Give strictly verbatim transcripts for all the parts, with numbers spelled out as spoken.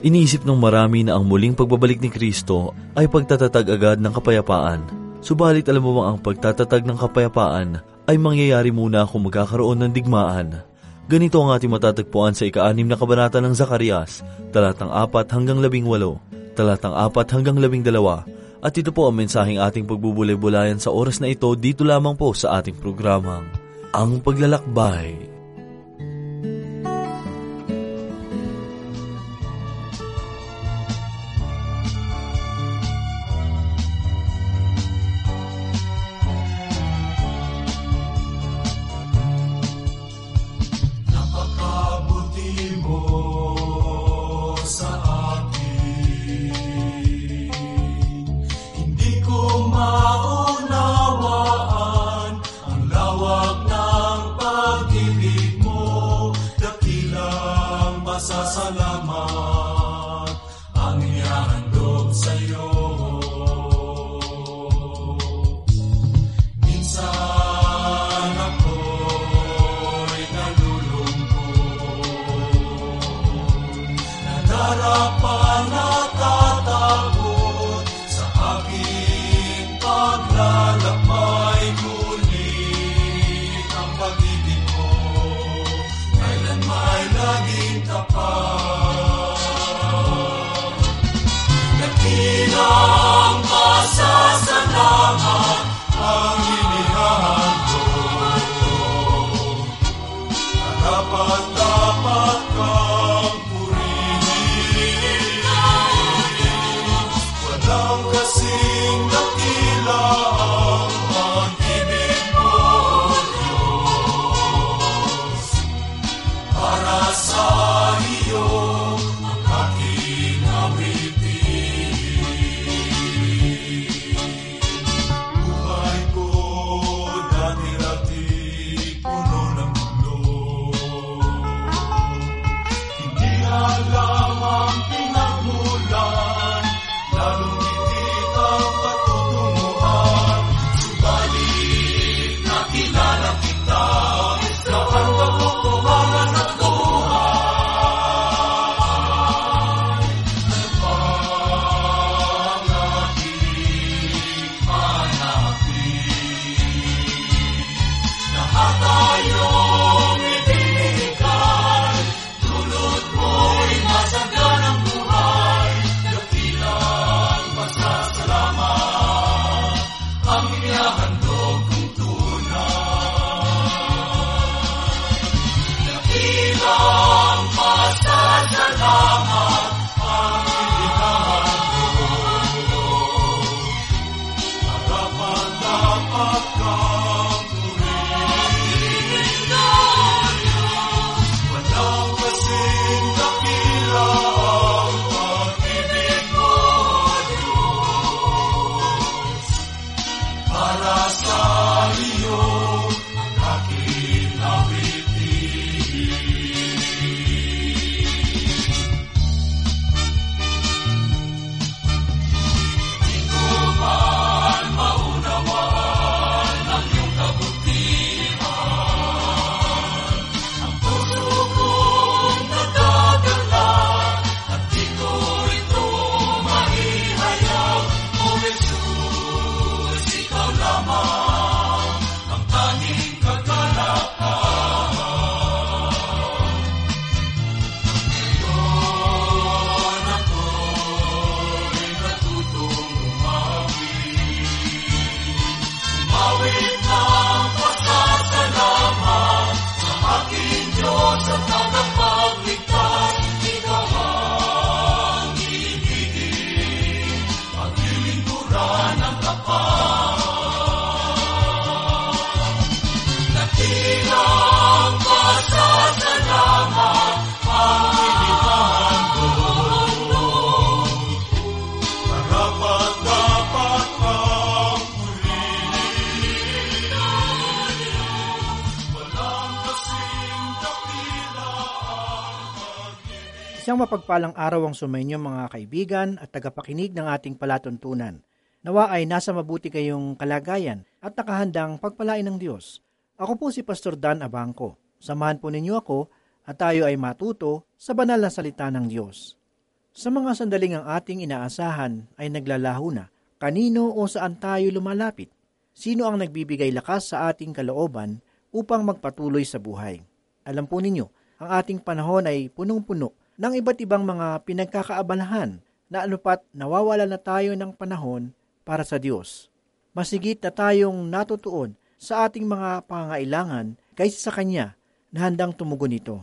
Iniisip ng marami na ang muling pagbabalik ni Kristo ay pagtatatag agad ng kapayapaan. Subalit alam mo bang ang pagtatatag ng kapayapaan ay mangyayari muna kung magkakaroon ng digmaan. Ganito ang ating matatagpuan sa ika-anim na kabanata ng Zacarias, talatang apat hanggang labing walo, talatang apat hanggang labing dalawa. At ito po ang mensaheng ating pagbubulay-bulayan sa oras na ito dito lamang po sa ating programang Ang Paglalakbay. Isang mapagpalang araw ang sumainyo mga kaibigan at tagapakinig ng ating palatuntunan. Nawa ay nasa mabuti kayong kalagayan at nakahandang pagpalain ng Diyos. Ako po si Pastor Dan Abangco. Samahan po ninyo ako at tayo ay matuto sa banal na salita ng Diyos. Sa mga sandaling ang ating inaasahan ay naglalaho na, kanino o saan tayo lumalapit? Sino ang nagbibigay lakas sa ating kalooban upang magpatuloy sa buhay? Alam po ninyo, ang ating panahon ay punong-puno ng iba't ibang mga pinagkakaabalahan na anupat nawawala na tayo ng panahon para sa Diyos. Masigit na tayong natutuon sa ating mga pangangailangan kaysa sa Kanya na handang tumugon ito.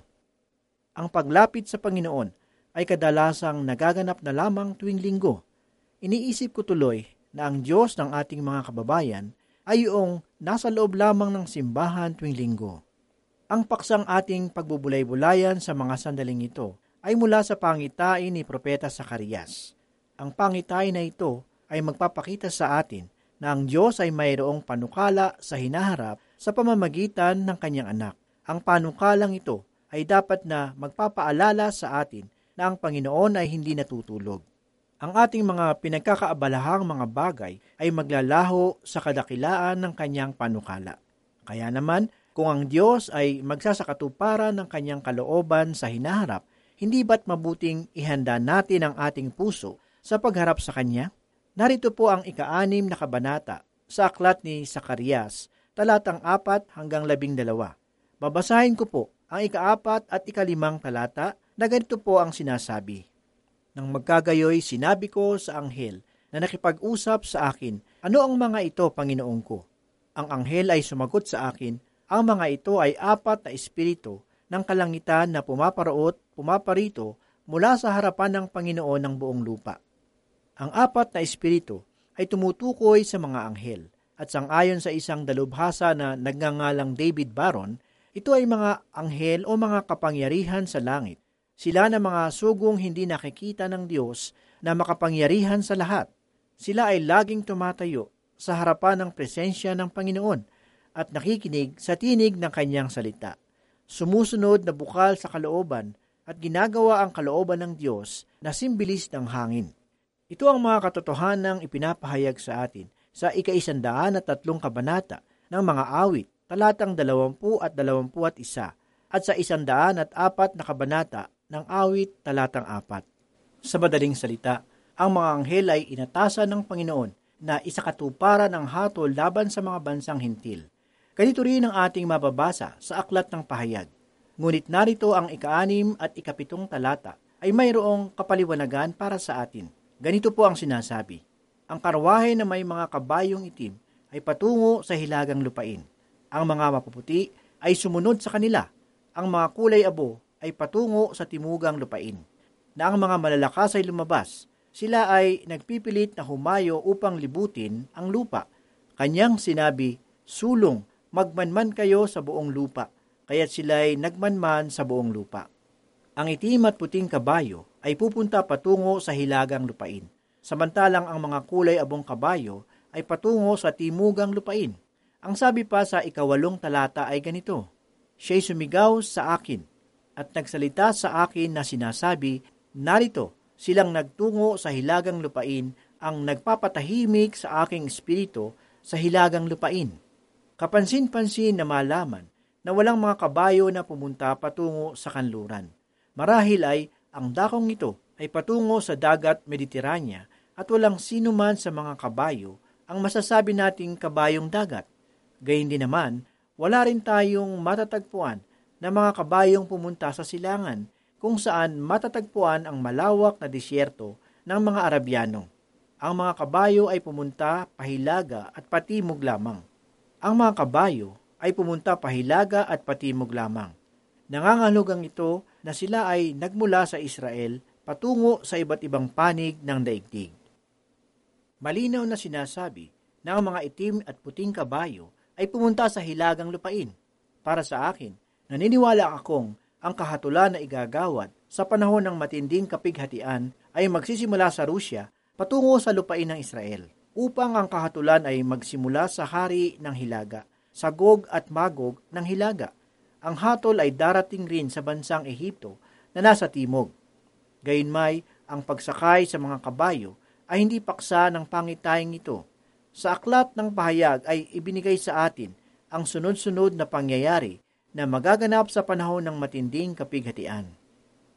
Ang paglapit sa Panginoon ay kadalasang nagaganap na lamang tuwing linggo. Iniisip ko tuloy na ang Diyos ng ating mga kababayan ay yung nasa loob lamang ng simbahan tuwing linggo. Ang paksang ating pagbubulay-bulayan sa mga sandaling ito ay mula sa pangitain ni Propeta Zacarias. Ang pangitain na ito ay magpapakita sa atin na ang Diyos ay mayroong panukala sa hinaharap sa pamamagitan ng kanyang anak. Ang panukalang ito ay dapat na magpapaalala sa atin na ang Panginoon ay hindi natutulog. Ang ating mga pinagkakaabalahang mga bagay ay maglalaho sa kadakilaan ng kanyang panukala. Kaya naman, kung ang Diyos ay magsasakatuparan ng kanyang kalooban sa hinaharap, hindi ba't mabuting ihanda natin ang ating puso sa pagharap sa Kanya? Narito po ang ika-anim na kabanata sa aklat ni Zacarias, talatang apat hanggang labing dalawa. Babasahin ko po ang ika-apat at ikalimang talata na ganito po ang sinasabi. Nang magkagayoy, sinabi ko sa anghel na nakipag-usap sa akin, ano ang mga ito, Panginoon ko? Ang anghel ay sumagot sa akin, ang mga ito ay apat na espiritu ng kalangitan na pumaparoot, pumaparito mula sa harapan ng Panginoon ng buong lupa. Ang apat na espiritu ay tumutukoy sa mga anghel at sangayon sa isang dalubhasa na nagngangalang David Baron, ito ay mga anghel o mga kapangyarihan sa langit. Sila na mga sugong hindi nakikita ng Diyos na makapangyarihan sa lahat. Sila ay laging tumatayo sa harapan ng presensya ng Panginoon at nakikinig sa tinig ng kanyang salita. Sumusunod na bukal sa kalooban at ginagawa ang kalooban ng Diyos na simbilis ng hangin. Ito ang mga katotohanang ipinapahayag sa atin sa ika-isandaan at tatlong kabanata ng mga awit, talatang dalawampu at dalawampu at isa, at sa isandaan at apat na kabanata ng awit, talatang apat. Sa madaling salita, ang mga anghel ay inatasan ng Panginoon na isakatuparan ang hatol laban sa mga bansang hintil. Ganito rin ang ating mababasa sa aklat ng pahayag. Ngunit narito ang ika-anim at ikapitong talata ay mayroong kapaliwanagan para sa atin. Ganito po ang sinasabi. Ang karwahe na may mga kabayong itim ay patungo sa hilagang lupain. Ang mga mapuputi ay sumunod sa kanila. Ang mga kulay abo ay patungo sa timugang lupain. Na ang mga malalakas ay lumabas. Sila ay nagpipilit na humayo upang libutin ang lupa. Kanyang sinabi, sulong, magmanman kayo sa buong lupa, kaya't sila'y nagmanman sa buong lupa. Ang itim at puting kabayo ay pupunta patungo sa hilagang lupain, samantalang ang mga kulay abong kabayo ay patungo sa timugang lupain. Ang sabi pa sa ikawalong talata ay ganito, siya'y sumigaw sa akin at nagsalita sa akin na sinasabi, narito, silang nagtungo sa hilagang lupain ang nagpapatahimik sa aking espiritu sa hilagang lupain. Kapansin-pansin na malaman na walang mga kabayo na pumunta patungo sa kanluran. Marahil ay ang dakong ito ay patungo sa dagat Mediterania at walang sino man sa mga kabayo ang masasabi nating kabayong dagat. Gayun din naman, wala rin tayong matatagpuan na mga kabayong pumunta sa silangan kung saan matatagpuan ang malawak na disyerto ng mga Arabyano. Ang mga kabayo ay pumunta pahilaga at patimog lamang. Ang mga kabayo ay pumunta pahilaga at patimog lamang. Nangangahulugang ito na sila ay nagmula sa Israel patungo sa iba't ibang panig ng daigdig. Malinaw na sinasabi na ang mga itim at puting kabayo ay pumunta sa hilagang lupain. Para sa akin, naniniwala akong ang kahatulan na igagawad sa panahon ng matinding kapighatian ay magsisimula sa Rusya patungo sa lupain ng Israel, upang ang kahatulan ay magsimula sa hari ng Hilaga, sa Gog at Magog ng Hilaga. Ang hatol ay darating rin sa bansang Ehipto na nasa timog. Gayunmay, ang pagsakay sa mga kabayo ay hindi paksa ng pangitahing ito. Sa aklat ng pahayag ay ibinigay sa atin ang sunod-sunod na pangyayari na magaganap sa panahon ng matinding kapighatian.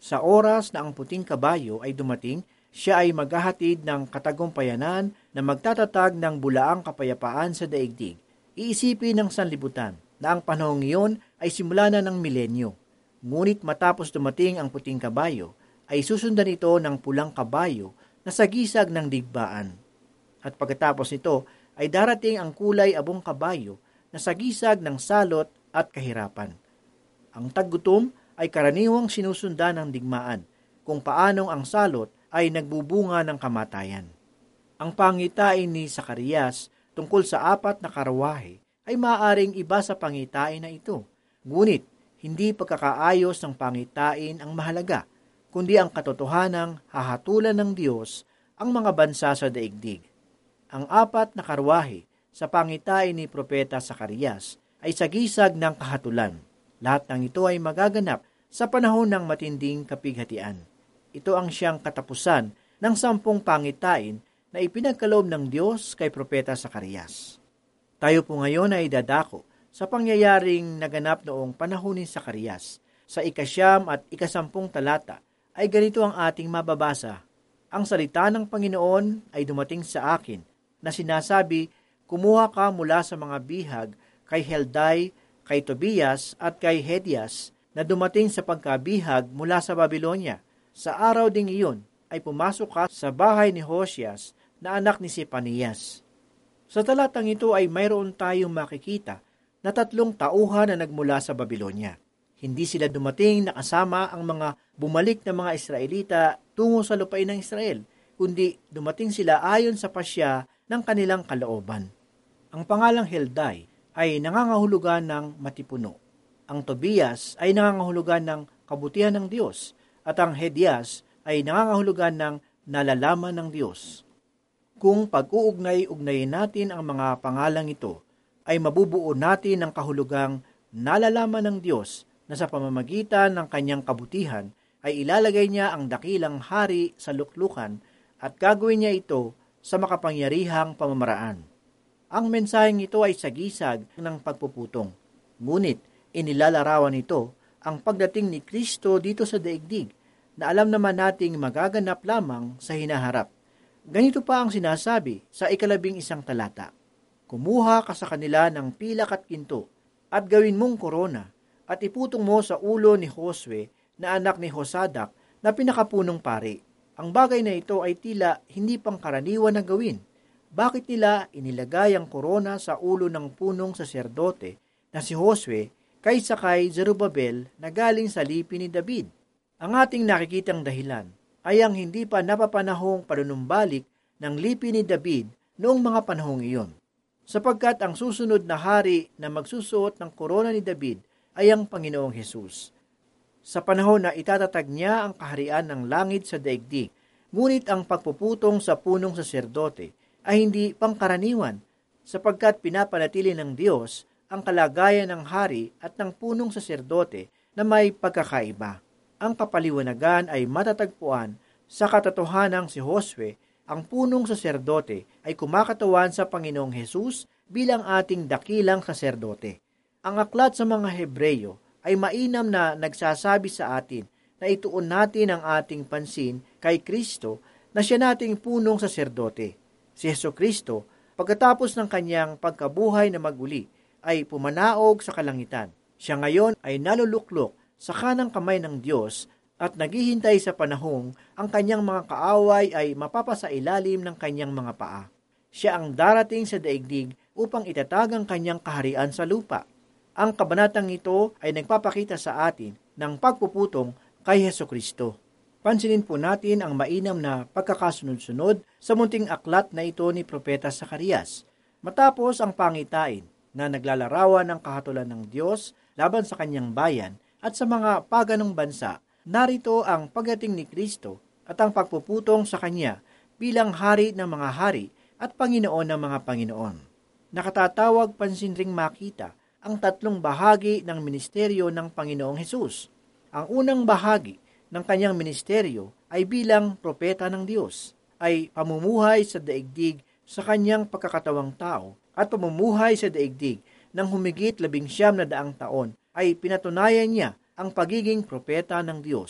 Sa oras na ang puting kabayo ay dumating, siya ay maghahatid ng katagumpayanan na magtatatag ng bulaang kapayapaan sa daigdig. Iisipin ng sanlibutan na ang panahong iyon ay simula na ng milenyo. Ngunit matapos dumating ang puting kabayo, ay susundan ito ng pulang kabayo na sagisag ng digbaan. At pagkatapos nito ay darating ang kulay abong kabayo na sagisag ng salot at kahirapan. Ang taggutom ay karaniwang sinusundan ng digmaan, kung paanong ang salot ay nagbubunga ng kamatayan. Ang pangitain ni Zacarias tungkol sa apat na karwahe ay maaaring iba sa pangitain na ito. Ngunit, hindi pagkakaayos ng pangitain ang mahalaga, kundi ang katotohanang hahatulan ng Diyos ang mga bansa sa daigdig. Ang apat na karwahe sa pangitain ni Propeta Zacarias ay sagisag ng kahatulan. Lahat ng ito ay magaganap sa panahon ng matinding kapighatian. Ito ang siyang katapusan ng sampung pangitain na ipinagkaloob ng Diyos kay Propeta Zacarias. Tayo po ngayon ay dadako sa pangyayaring naganap noong panahon ni Zacarias. Sa ikasyam at ikasampung talata ay ganito ang ating mababasa. Ang salita ng Panginoon ay dumating sa akin na sinasabi, kumuha ka mula sa mga bihag kay Heldai, kay Tobias at kay Hedias na dumating sa pagkabihag mula sa Babylonia. Sa araw ding iyon ay pumasok ka sa bahay ni Hosheas na anak ni Sepanias. Sa talatang ito ay mayroon tayong makikita na tatlong tauhan na nagmula sa Babylonia. Hindi sila dumating na kasama ang mga bumalik na mga Israelita tungo sa lupain ng Israel, kundi dumating sila ayon sa pasya ng kanilang kalooban. Ang pangalang Heldai ay nangangahulugan ng matipuno. Ang Tobias ay nangangahulugan ng kabutihan ng Diyos, at ang Hedias ay nangangahulugan ng nalalaman ng Diyos. Kung pag-uugnay-ugnayin natin ang mga pangalang ito, ay mabubuo natin ang kahulugang nalalaman ng Diyos na sa pamamagitan ng kanyang kabutihan ay ilalagay niya ang dakilang hari sa luklukan at gagawin niya ito sa makapangyarihang pamamaraan. Ang mensaheng ito ay sagisag ng pagpuputong. Ngunit inilalarawan nito ang pagdating ni Kristo dito sa daigdig na alam naman nating magaganap lamang sa hinaharap. Ganito pa ang sinasabi sa ikalabing isang talata. Kumuha ka sa kanila ng pilak at ginto at gawin mong korona at iputong mo sa ulo ni Josue na anak ni Josadak na pinakapunong pari. Ang bagay na ito ay tila hindi pangkaraniwan na gawin. Bakit nila inilagay ang korona sa ulo ng punong saserdote na si Josue kaysa kay Zerubabel na galing sa lipi ni David? Ang ating nakikitang dahilan ay ang hindi pa napapanahong panunumbalik ng lipi ni David noong mga panahong iyon. Sapagkat ang susunod na hari na magsusuot ng korona ni David ay ang Panginoong Hesus. Sa panahon na itatatag niya ang kaharian ng langit sa daigdig, ngunit ang pagpuputong sa punong saserdote ay hindi pangkaraniwan, sapagkat pinapanatili ng Diyos ang kalagayan ng hari at ng punong saserdote na may pagkakaiba. Ang kapaliwanagan ay matatagpuan sa katotohanang si Josue, ang punong saserdote, ay kumakatawan sa Panginoong Hesus bilang ating dakilang saserdote. Ang aklat sa mga Hebreyo ay mainam na nagsasabi sa atin na ituon natin ang ating pansin kay Kristo na siya nating punong saserdote. Si Hesukristo, pagkatapos ng kanyang pagkabuhay na maguli, ay pumanaog sa kalangitan. Siya ngayon ay naluluklok sa kanang kamay ng Diyos at naghihintay sa panahong ang kanyang mga kaaway ay mapapasailalim ng kanyang mga paa. Siya ang darating sa daigdig upang itatag ang kanyang kaharian sa lupa. Ang kabanatang ito ay nagpapakita sa atin ng pagpuputong kay Hesukristo. Pansinin po natin ang mainam na pagkakasunod-sunod sa munting aklat na ito ni Propeta Zacarias. Matapos ang pangitain na naglalarawan ng kahatulan ng Diyos laban sa kanyang bayan at sa mga paganong bansa, narito ang pagdating ni Kristo at ang pagpuputong sa Kanya bilang hari ng mga hari at Panginoon ng mga Panginoon. Nakatatawag pansin ring makita ang tatlong bahagi ng ministeryo ng Panginoong Hesus. Ang unang bahagi ng kanyang ministeryo ay bilang propeta ng Diyos, ay pamumuhay sa daigdig sa kanyang pagkakatawang tao at pamumuhay sa daigdig ng humigit labing siyam na daang taon ay pinatunayan niya ang pagiging propeta ng Diyos.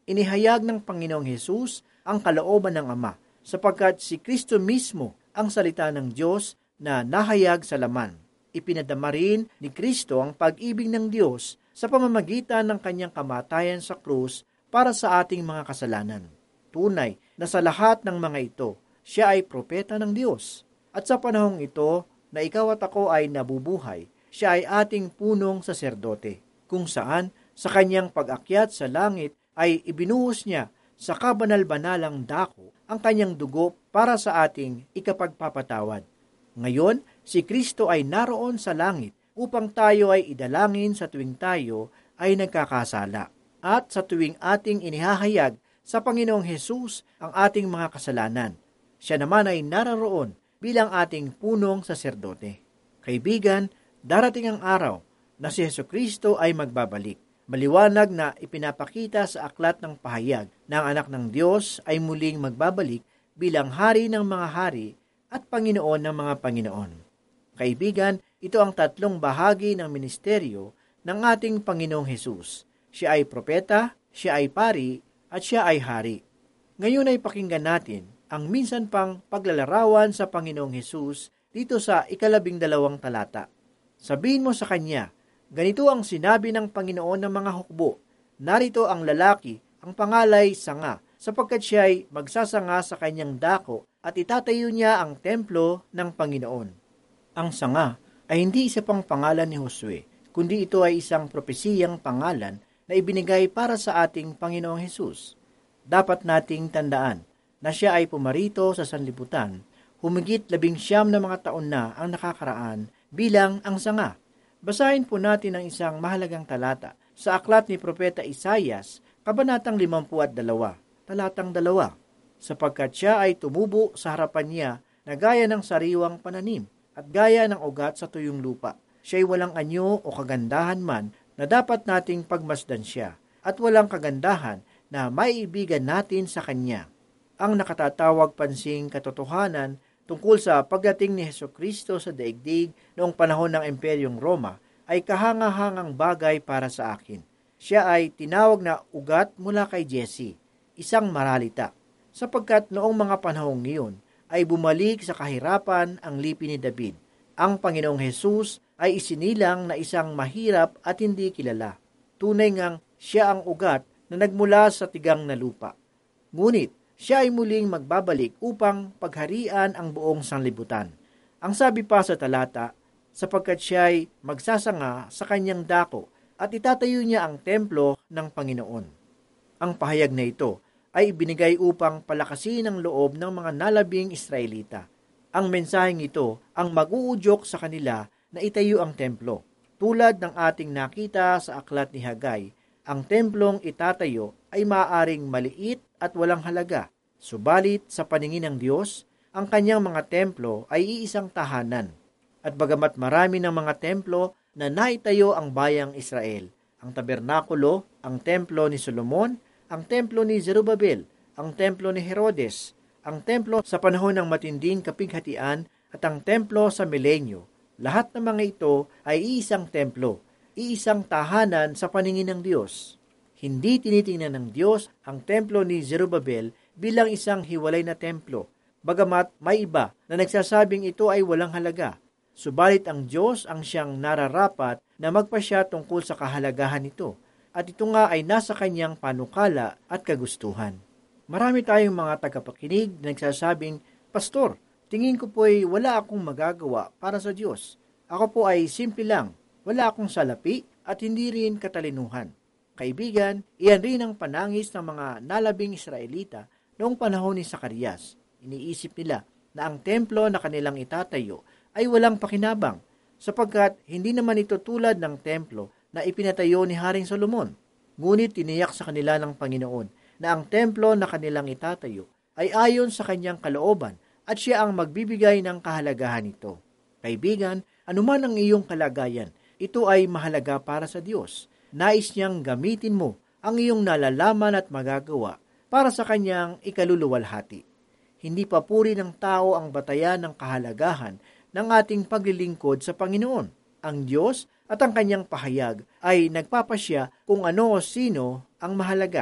inihayag ng Panginoong Hesus ang kalooban ng Ama, sapagkat si Kristo mismo ang salita ng Diyos na nahayag sa laman. Ipinadama rin ni Kristo ang pag-ibig ng Diyos sa pamamagitan ng kanyang kamatayan sa krus para sa ating mga kasalanan. Tunay na sa lahat ng mga ito, siya ay propeta ng Diyos. At sa panahong ito na ikaw at ako ay nabubuhay, siya ay ating punong saserdote, kung saan sa kanyang pag-akyat sa langit ay ibinuhos niya sa kabanal-banalang dako ang kanyang dugo para sa ating ikapagpapatawad. Ngayon, si Kristo ay naroon sa langit upang tayo ay idalangin sa tuwing tayo ay nagkakasala at sa tuwing ating inihahayag sa Panginoong Hesus ang ating mga kasalanan. Siya naman ay naroon bilang ating punong saserdote. Kaibigan, darating ang araw na si Jesucristo ay magbabalik. Maliwanag na ipinapakita sa aklat ng pahayag na ang anak ng Diyos ay muling magbabalik bilang hari ng mga hari at Panginoon ng mga Panginoon. Kaibigan, ito ang tatlong bahagi ng ministeryo ng ating Panginoong Hesus. Siya ay propeta, siya ay pari, at siya ay hari. Ngayon ay pakinggan natin ang minsan pang paglalarawan sa Panginoong Hesus dito sa ikalabing dalawang talata. Sabihin mo sa kanya, ganito ang sinabi ng Panginoon ng mga hukbo, narito ang lalaki, ang pangalay sanga, sapagkat siya ay magsasanga sa kanyang dako at itatayo niya ang templo ng Panginoon. Ang sanga ay hindi isa pang pangalan ni Josue, kundi ito ay isang propesiyang pangalan na ibinigay para sa ating Panginoong Hesus. Dapat nating tandaan na siya ay pumarito sa sanlibutan, humigit labing siyam na mga taon na ang nakakaraan bilang ang sanga. Basahin po natin ang isang mahalagang talata sa aklat ni Propeta Isaias, kabanatang limampu at dalawa, talatang dalawa. Sapagkat siya ay tumubo sa harapan niya na gaya ng sariwang pananim at gaya ng ugat sa tuyong lupa. Siya ay walang anyo o kagandahan man na dapat nating pagmasdan siya at walang kagandahan na maiibigan natin sa kanya. Ang nakatatawag pansing katotohanan tungkol sa pagdating ni Hesukristo sa daigdig noong panahon ng Imperyong Roma ay kahangahangang bagay para sa akin. Siya ay tinawag na ugat mula kay Jesse, isang maralita, sapagkat noong mga panahong iyon ay bumalik sa kahirapan ang lipi ni David. Ang Panginoong Hesus ay isinilang na isang mahirap at hindi kilala. Tunay ngang siya ang ugat na nagmula sa tigang na lupa. Ngunit siya ay muling magbabalik upang pagharian ang buong sanlibutan. Ang sabi pa sa talata, sapagkat siya ay magsasanga sa kanyang dako at itatayo niya ang templo ng Panginoon. Ang pahayag na ito ay ibinigay upang palakasin ang loob ng mga nalabing Israelita. Ang mensaheng ito ang mag-uudyok sa kanila na itayo ang templo. Tulad ng ating nakita sa aklat ni Hagay, ang templong itatayo ay maaaring maliit at walang halaga. Subalit sa paningin ng Diyos, ang kanyang mga templo ay iisang tahanan. At bagamat marami ng mga templo na naitayo ang bayang Israel, ang tabernakulo, ang templo ni Solomon, ang templo ni Zerubabel, ang templo ni Herodes, ang templo sa panahon ng matinding kapighatian at ang templo sa milenyo, lahat ng mga ito ay iisang templo, iisang tahanan sa paningin ng Diyos. Hindi tinitingnan ng Diyos ang templo ni Zerubabel bilang isang hiwalay na templo, bagamat may iba na nagsasabing ito ay walang halaga. Subalit ang Diyos ang siyang nararapat na magpasya tungkol sa kahalagahan nito, at ito nga ay nasa kanyang panukala at kagustuhan. Marami tayong mga tagapakinig na nagsasabing, Pastor, tingin ko po ay wala akong magagawa para sa Diyos. Ako po ay simple lang, wala akong salapi at hindi rin katalinuhan. Kaibigan, iyan rin ang panangis ng mga nalabing Israelita noong panahon ni Zacarias. Iniisip nila na ang templo na kanilang itatayo ay walang pakinabang, sapagkat hindi naman ito tulad ng templo na ipinatayo ni Haring Solomon. Ngunit tiniyak sa kanila ng Panginoon na ang templo na kanilang itatayo ay ayon sa kanyang kalooban at siya ang magbibigay ng kahalagahan nito. Kaibigan, anuman ang iyong kalagayan, ito ay mahalaga para sa Diyos. Nais niyang gamitin mo ang iyong nalalaman at magagawa para sa kanyang ikaluluwalhati. Hindi papuri ng tao ang batayan ng kahalagahan ng ating paglilingkod sa Panginoon. Ang Diyos at ang kanyang pahayag ay nagpapasya kung ano o sino ang mahalaga.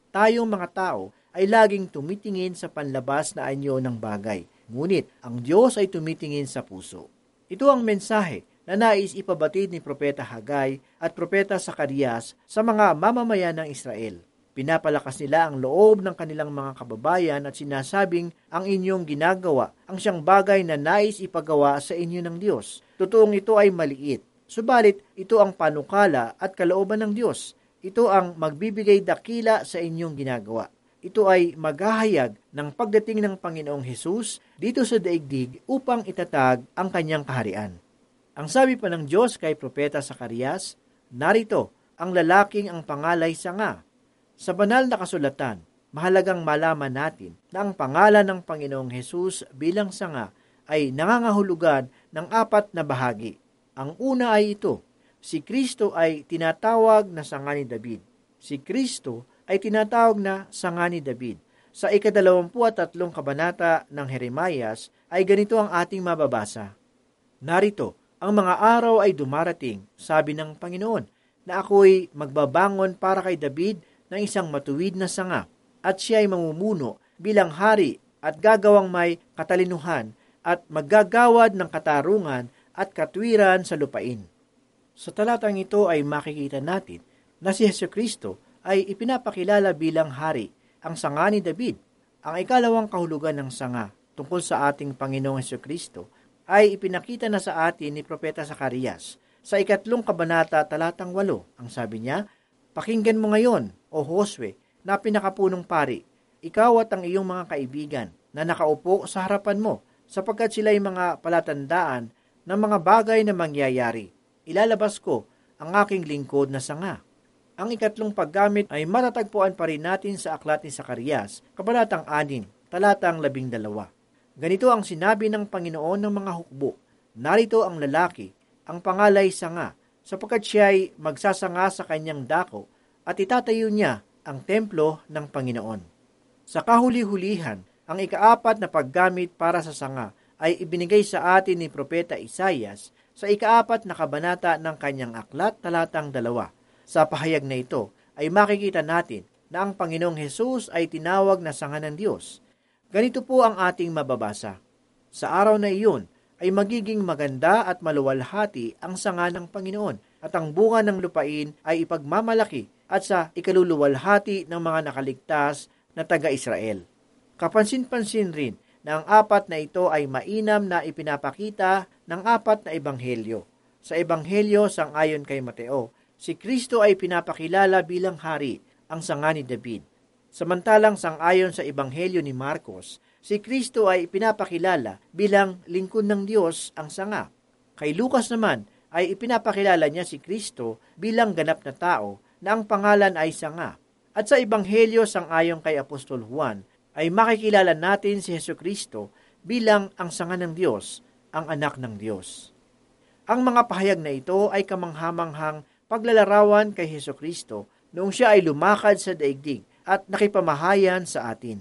Tayong mga tao ay laging tumitingin sa panlabas na anyo ng bagay, ngunit ang Diyos ay tumitingin sa puso. Ito ang mensahe na nais ipabatid ni Propeta Hagay at Propeta Zacarias sa mga mamamayan ng Israel. Pinapalakas nila ang loob ng kanilang mga kababayan at sinasabing ang inyong ginagawa ang siyang bagay na nais ipagawa sa inyo ng Diyos. Totoong ito ay maliit, subalit ito ang panukala at kalooban ng Diyos. Ito ang magbibigay dakila sa inyong ginagawa. Ito ay maghahayag ng pagdating ng Panginoong Hesus dito sa daigdig upang itatag ang kanyang kaharian. Ang sabi pa ng Diyos kay Propeta Zacarias, narito, ang lalaking ang pangalay sanga. Sa banal na kasulatan, mahalagang malaman natin na ang pangalan ng Panginoong Hesus bilang sanga ay nangangahulugan ng apat na bahagi. Ang una ay ito, si Kristo ay tinatawag na sanga ni David. Si Kristo ay tinatawag na sanga ni David. Sa ikadalawampu at tatlong kabanata ng Jeremias ay ganito ang ating mababasa. Narito, ang mga araw ay dumarating, sabi ng Panginoon, na ako'y magbabangon para kay David ng isang matuwid na sanga, at siya ay mamumuno bilang hari at gagawang may katalinuhan at maggagawad ng katarungan at katwiran sa lupain. Sa talatang ito ay makikita natin na si Jesucristo ay ipinapakilala bilang hari, ang sanga ni David. Ang ikalawang kahulugan ng sanga tungkol sa ating Panginoong Jesucristo ay ipinakita na sa atin ni Propeta Zacarias sa ikatlong kabanata talatang walo. Ang sabi niya, pakinggan mo ngayon, O Josue, na pinakapunong pari, ikaw at ang iyong mga kaibigan na nakaupo sa harapan mo, sapagkat sila ay mga palatandaan ng mga bagay na mangyayari. Ilalabas ko ang aking lingkod na sanga. Ang ikatlong paggamit ay matatagpuan pa rin natin sa aklat ni Zacarias, kabanatang anim, talatang labing dalawa. Ganito ang sinabi ng Panginoon ng mga hukbo, narito ang lalaki, ang pangalay sanga, sapagkat siya ay magsasanga sa kanyang dako at itatayo niya ang templo ng Panginoon. Sa kahuli-hulihan, ang ikaapat na paggamit para sa sanga ay ibinigay sa atin ni Propeta Isaias sa ikaapat na kabanata ng kanyang aklat, talatang dalawa. Sa pahayag na ito ay makikita natin na ang Panginoong Hesus ay tinawag na sanga ng Diyos. Ganito po ang ating mababasa. Sa araw na iyon ay magiging maganda at maluwalhati ang sanga ng Panginoon at ang bunga ng lupain ay ipagmamalaki at sa ikaluluwalhati ng mga nakaligtas na taga-Israel. Kapansin-pansin rin na ang apat na ito ay mainam na ipinapakita ng apat na ebanghelyo. Sa ebanghelyo sang-ayon kay Mateo, si Kristo ay pinapakilala bilang hari, ang sanga ni David. Samantalang sang-ayon sa ebanghelyo ni Marcos, si Kristo ay pinapakilala bilang lingkod ng Diyos, ang sanga. Kay Lucas naman ay ipinapakilala niya si Kristo bilang ganap na tao na ang pangalan ay sanga. At sa ebanghelyo sang-ayon kay Apostol Juan ay makikilala natin si Jesucristo bilang ang sanga ng Diyos, ang anak ng Diyos. Ang mga pahayag na ito ay kamanghamanghang paglalarawan kay Jesucristo noong siya ay lumakad sa daigdig at nakipamahayan sa atin.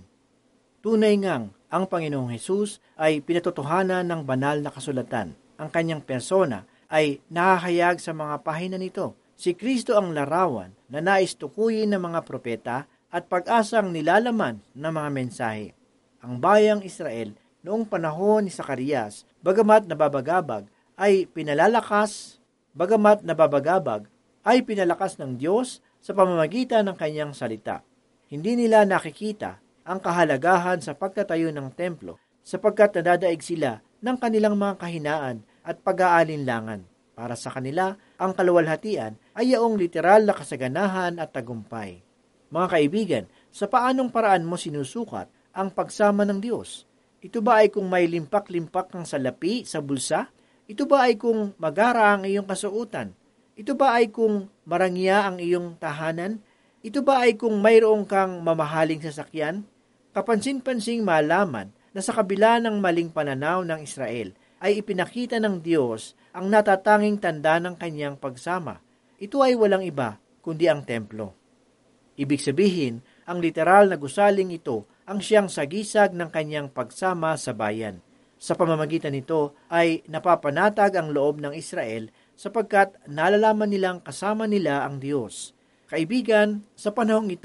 Tunay ngang ang Panginoong Hesus ay pinatotohanan ng banal na kasulatan. Ang kanyang persona ay nakahayag sa mga pahina nito. Si Kristo ang larawan na nais tukuyin ng mga propeta at pag-asang nilalaman ng mga mensahe. Ang bayang Israel noong panahon ni Zacarias, bagamat nababagabag, ay pinalalakas, bagamat nababagabag, ay pinalakas ng Diyos sa pamamagitan ng kanyang salita. Hindi nila nakikita ang kahalagahan sa pagtatayo ng templo sapagkat nadadaig sila ng kanilang mga kahinaan at pag-aalinlangan. Para sa kanila, ang kaluwalhatian ay yaong literal na kasaganahan at tagumpay. Mga kaibigan, sa paanong paraan mo sinusukat ang pagsama ng Diyos? Ito ba ay kung may limpak-limpak kang salapi sa bulsa? Ito ba ay kung magara ang iyong kasuotan? Ito ba ay kung marangya ang iyong tahanan? Ito ba ay kung mayroong kang mamahaling sasakyan? Kapansin-pansing malaman na sa kabila ng maling pananaw ng Israel, ay ipinakita ng Diyos ang natatanging tanda ng kanyang pagsama. Ito ay walang iba kundi ang templo. Ibig sabihin, ang literal na gusaling ito ang siyang sagisag ng kanyang pagsama sa bayan. Sa pamamagitan nito ay napapanatag ang loob ng Israel sapagkat nalalaman nilang kasama nila ang Diyos. Kaibigan, sa panahong ito,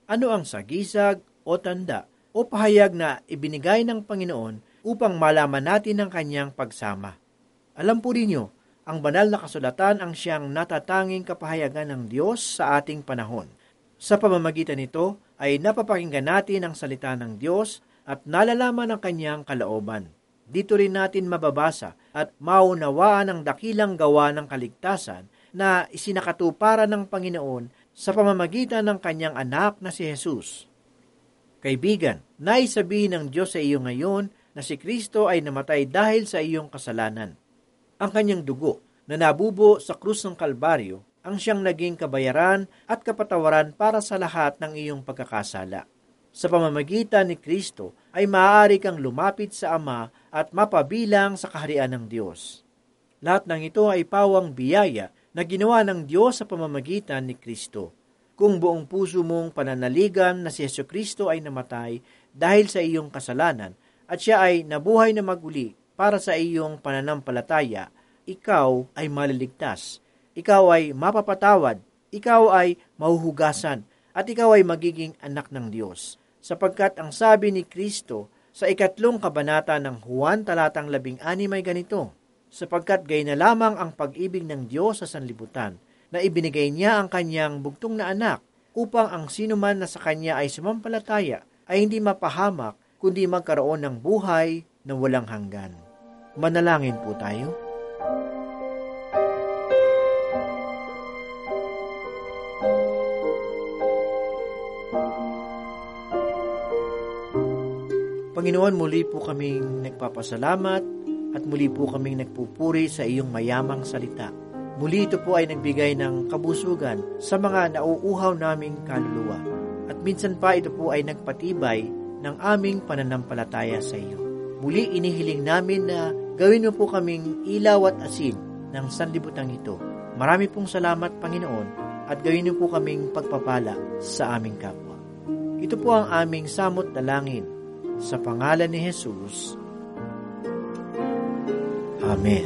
Ano ang sagisag o tanda o pahayag na ibinigay ng Panginoon upang malaman natin ang kanyang pagsama? Alam po ninyo, ang banal na kasulatan ang siyang natatanging kapahayagan ng Diyos sa ating panahon. Sa pamamagitan nito ay napapakinggan natin ang salita ng Diyos at nalalaman ang kanyang kalooban. Dito rin natin mababasa at maunawaan ang dakilang gawa ng kaligtasan na isinakatuparan ng Panginoon sa pamamagitan ng kanyang anak na si Jesus. Kaibigan, naisabihin ng Diyos sa iyo ngayon na si Kristo ay namatay dahil sa iyong kasalanan. Ang kanyang dugo na nabubo sa krus ng Kalbaryo ang siyang naging kabayaran at kapatawaran para sa lahat ng iyong pagkakasala. Sa pamamagitan ni Kristo ay maaari kang lumapit sa Ama at mapabilang sa kaharian ng Diyos. Lahat ng ito ay pawang biyaya na ginawa ng Diyos sa pamamagitan ni Kristo. Kung buong puso mong pananaligan na si Jesucristo ay namatay dahil sa iyong kasalanan at siya ay nabuhay na maguli para sa iyong pananampalataya, ikaw ay maliligtas, ikaw ay mapapatawad, ikaw ay mahuhugasan, at ikaw ay magiging anak ng Diyos. Sapagkat ang sabi ni Kristo sa ikatlong kabanata ng Juan talatang labing anim ay ganito, sapagkat gayon na lamang ang pag-ibig ng Diyos sa sanlibutan, na ibinigay niya ang kanyang bugtong na anak, upang ang sinuman na sa kanya ay sumampalataya, ay hindi mapahamak, kundi magkaroon ng buhay na walang hanggan. Manalangin po tayo. Panginoon, muli po kaming nagpapasalamat at muli po kaming nagpupuri sa iyong mayamang salita. Muli ito po ay nagbigay ng kabusugan sa mga nauuhaw naming kaluluwa. At minsan pa ito po ay nagpatibay ng aming pananampalataya sa iyo. Muli inihiling namin na gawin mo po kaming ilaw at asin ng sanlibutan ito. Marami pong salamat, Panginoon, at gawin mo po kaming pagpapala sa aming kapwa. Ito po ang aming samot dalangin sa pangalan ni Jesus. Amen.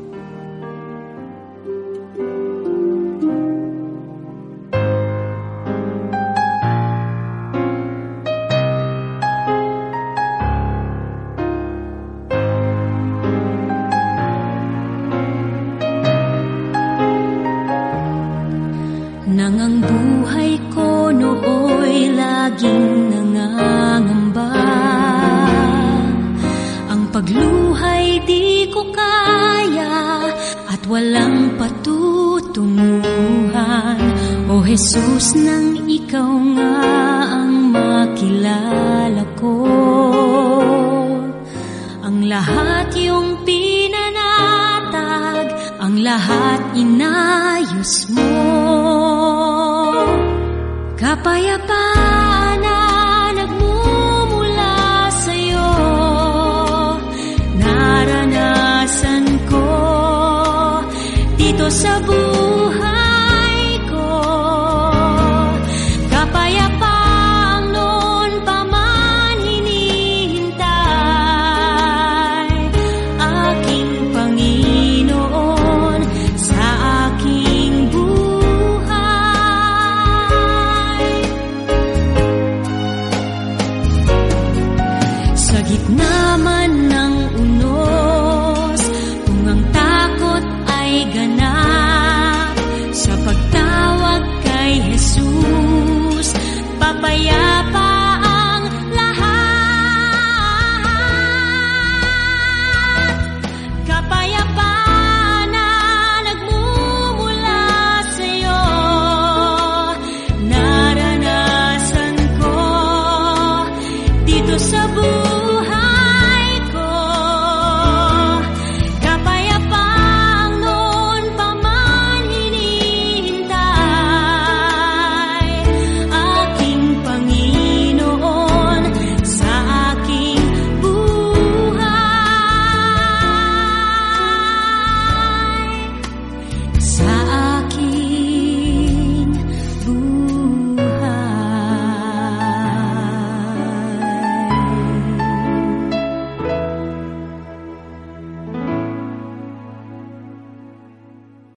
Nang ang buhay ko nooy laging nangangamba, ang pagluhay di ko kaya at walang patutunguhan. O Jesus, nang ikaw nga ang makilala ko, ang lahat iyong pinanatag, ang lahat inayos mo. Kapayapaan na nagmumula sa'yo, naranasan ko dito sa buhay ko. Kapayapaan noon pa man hinihintay, aking Panginoon sa aking buhay. Sa gitna man ng unos, kung ang takot ay ganap, sa pagtawag kay Jesus, papaya